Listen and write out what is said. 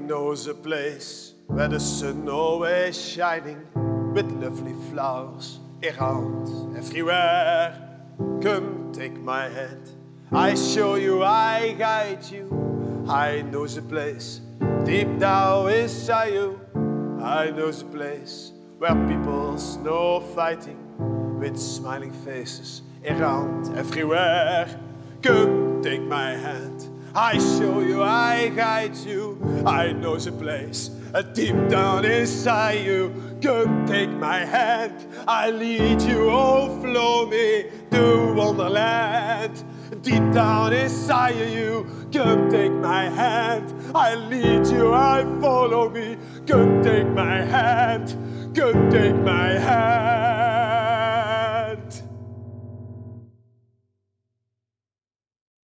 knows a place where the sun always shining, with lovely flowers around everywhere. Come, take my hand, I show you, I guide you. I know the place deep down inside you. I know the place where people's no fighting, with smiling faces around everywhere. Come, take my hand, I show you, I guide you. I know the place deep down inside you. Come, take my hand, I lead you, oh, flow me to Wonderland. Deep down inside you, come take my hand, I lead you, I follow me. Come take my hand, come take my hand.